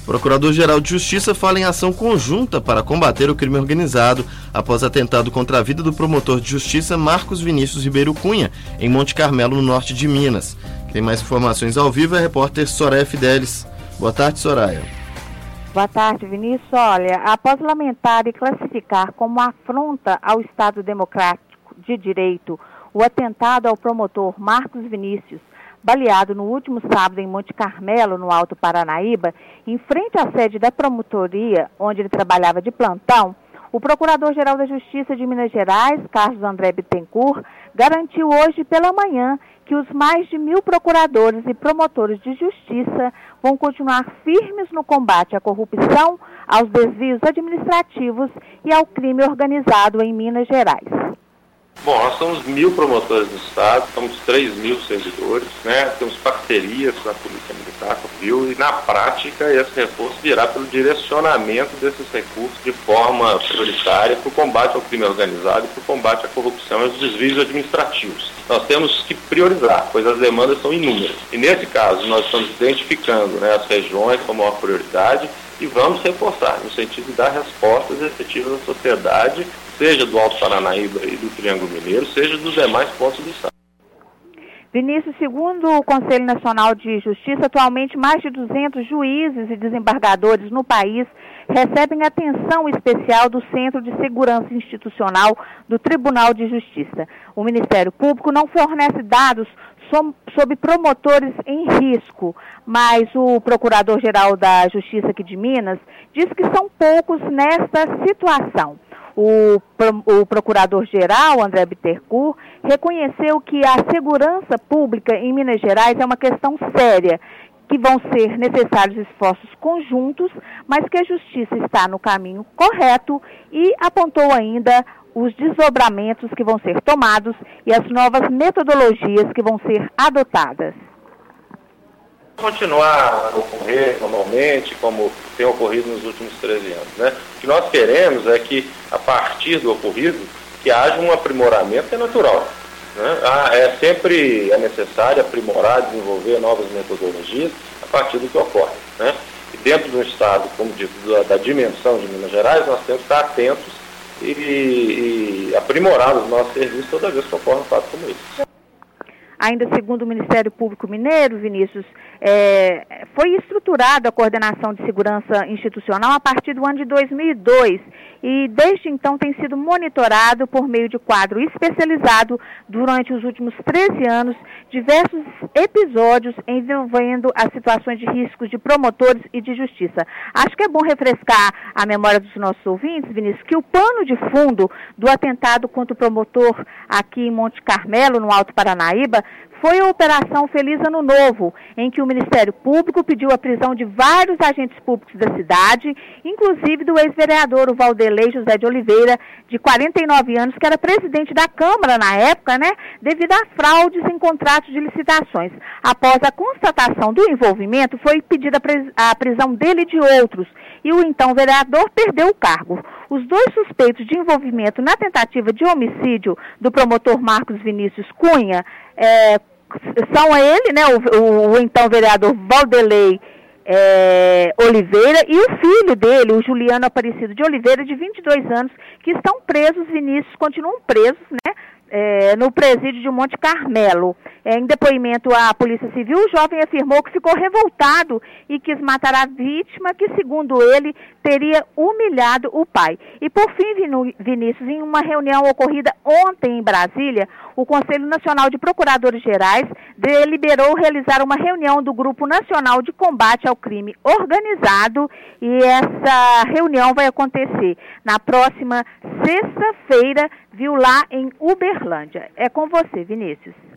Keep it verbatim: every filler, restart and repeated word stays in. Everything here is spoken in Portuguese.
Procurador-Geral de Justiça fala em ação conjunta para combater o crime organizado após atentado contra a vida do promotor de justiça Marcos Vinícius Ribeiro Cunha, em Monte Carmelo, no norte de Minas. Tem mais informações ao vivo é a repórter Soraya Fidelis. Boa tarde, Soraya. Boa tarde, Vinícius. Olha, após lamentar e classificar como afronta ao Estado Democrático de Direito o atentado ao promotor Marcos Vinícius, baleado no último sábado em Monte Carmelo, no Alto Paranaíba, em frente à sede da promotoria, onde ele trabalhava de plantão, o Procurador-Geral da Justiça de Minas Gerais, Carlos André Bittencourt, garantiu hoje pela manhã que os mais de mil procuradores e promotores de justiça vão continuar firmes no combate à corrupção, aos desvios administrativos e ao crime organizado em Minas Gerais. Bom, nós somos mil promotores do Estado, somos três mil servidores, né? Temos parcerias com a Polícia Militar, com o R I U, e na prática esse reforço virá pelo direcionamento desses recursos de forma prioritária para o combate ao crime organizado e para o combate à corrupção e aos desvios administrativos. Nós temos que priorizar, pois as demandas são inúmeras. E nesse caso nós estamos identificando, né, as regiões com maior prioridade e vamos reforçar, no sentido de dar respostas efetivas à sociedade, seja do Alto Paranaíba e do Triângulo Mineiro, seja dos demais pontos do Estado. Vinícius, segundo o Conselho Nacional de Justiça, atualmente mais de duzentos juízes e desembargadores no país recebem atenção especial do Centro de Segurança Institucional do Tribunal de Justiça. O Ministério Público não fornece dados sobre promotores em risco, mas o Procurador-Geral da Justiça aqui de Minas diz que são poucos nesta situação. O, o Procurador-Geral, André Bittencourt, reconheceu que a segurança pública em Minas Gerais é uma questão séria, que vão ser necessários esforços conjuntos, mas que a Justiça está no caminho correto e apontou ainda os desdobramentos que vão ser tomados e as novas metodologias que vão ser adotadas. Continuar a ocorrer normalmente, como tem ocorrido nos últimos treze anos, né? O que nós queremos é que, a partir do ocorrido, que haja um aprimoramento que é natural, né? Ah, é sempre é necessário aprimorar, desenvolver novas metodologias a partir do que ocorre, né? E dentro do Estado, como dito, da, da dimensão de Minas Gerais, nós temos que estar atentos e, e aprimorar os nossos serviços toda vez que ocorre um fato como esse. Ainda segundo o Ministério Público Mineiro, Vinícius, é, foi estruturada a coordenação de segurança institucional a partir do ano de dois mil e dois e desde então tem sido monitorado por meio de quadro especializado durante os últimos treze anos diversos episódios envolvendo as situações de riscos de promotores e de justiça. Acho que é bom refrescar a memória dos nossos ouvintes, Vinícius, que o pano de fundo do atentado contra o promotor aqui em Monte Carmelo, no Alto Paranaíba, foi a Operação Feliz Ano Novo, em que o Ministério Público pediu a prisão de vários agentes públicos da cidade, inclusive do ex-vereador Valdelei José de Oliveira, de quarenta e nove anos, que era presidente da Câmara na época, né, devido a fraudes em contratos de licitações. Após a constatação do envolvimento, foi pedida a prisão dele e de outros, e o então vereador perdeu o cargo. Os dois suspeitos de envolvimento na tentativa de homicídio do promotor Marcos Vinícius Cunha é, são ele, né, o, o, o então vereador Valdelei é, Oliveira e o filho dele, o Juliano Aparecido de Oliveira, de vinte e dois anos, que estão presos, Vinícius, continuam presos, né, é, no presídio de Monte Carmelo. É, em depoimento à Polícia Civil, o jovem afirmou que ficou revoltado e quis matar a vítima, que, segundo ele, teria humilhado o pai. E, por fim, Vinícius, em uma reunião ocorrida ontem em Brasília, o Conselho Nacional de Procuradores Gerais deliberou realizar uma reunião do Grupo Nacional de Combate ao Crime Organizado e essa reunião vai acontecer na próxima sexta-feira, viu, lá em Uberlândia. É com você, Vinícius.